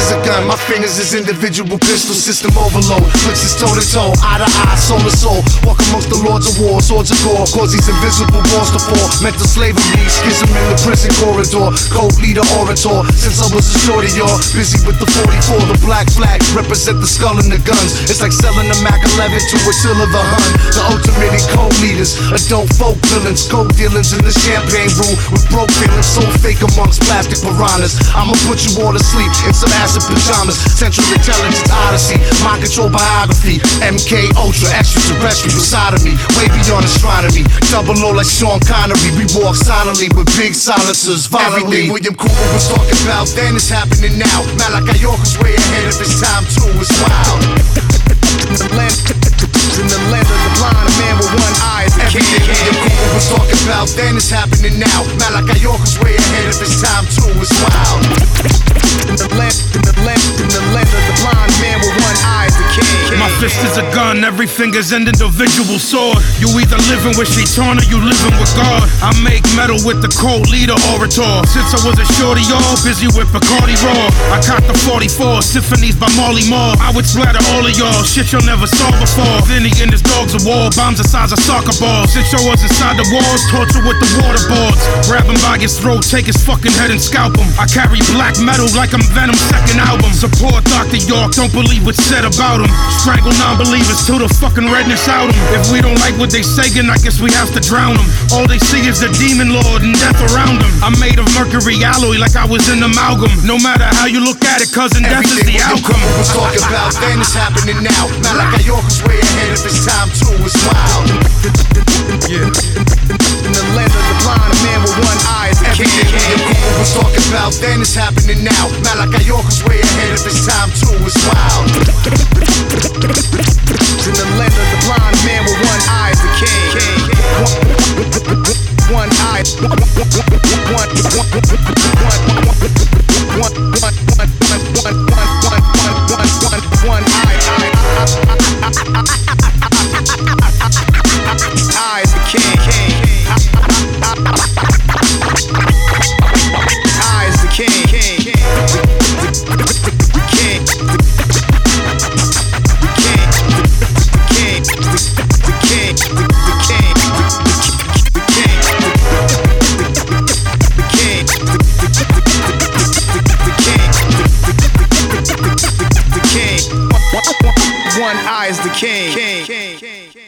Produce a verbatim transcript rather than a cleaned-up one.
is a gun, my fingers is individual pistol. System overload, flicks is toe to toe, eye to eye, soul to soul. Walk amongst the lords of war, swords of gore, cause these invisible walls to fall. Mental slavery, schism in the prison corridor. Code leader, orator, since I was a shorty, y'all. Busy with the forty-four, the black flag, represent the skull and the guns. It's like selling a Mac eleven to Attila the Hun. The ultimate code leaders, adult folk villains, coke dealers in the champagne room with broke feelings, so fake amongst plastic piranhas. I'ma put you all to sleep in some acid pajamas. Central Intelligence Odyssey, mind control biography. M K Ultra, extraterrestrial side of me, way beyond astronomy. Double O like Sean Connery, we walk silently with big silencers. Everything William Cooper was talking about then is happening now. Malachi York is way ahead of his time too, it's wild. In the land, in the land of the blind, a man with one eye is the king. Everything William Cooper was talking about then is happening now. Malachi York is way ahead of his time too, it's wild. In the land, in the land, in the land of the blind, a man with one eye is the king. My fist is a gun, every finger's an individual sword. You either living with Shaitan or you living with God. I make metal with the cold leader orator. Since I was a shorty, all busy with Bacardi Raw. I caught the forty-four, symphonies by Marley Marl. I would splatter all of y'all, shit y'all never saw before. Vinny and his dogs of war, bombs the size of soccer balls. Since y'all was inside the walls, torture with the waterboards. Grab him by his throat, take his fucking head and scalp him. I carry black metal like I'm Venom's second album. Support Doctor York, don't believe what's said about him. Strangle non-believers till the fucking redness out him. If we don't like what they saying, I guess we have to drown them. All they see is the demon lord and death around them. I'm made of mercury alloy like I was in amalgam. No matter how you look at it, cousin, death is the outcome. Everything was talking about then is happening now. Malachi York is way ahead of his time too, it's wild. Yeah. In the land of the blind, a man with one eye is the king. Everything Cooper was talking about then is happening now. Malachi York is way ahead of his time too, it's wild. In the land of the blind, a man with one eye is the king. One eye, one, one, one, one, one eye, eye is the king. Eye is the king. One eye is the king.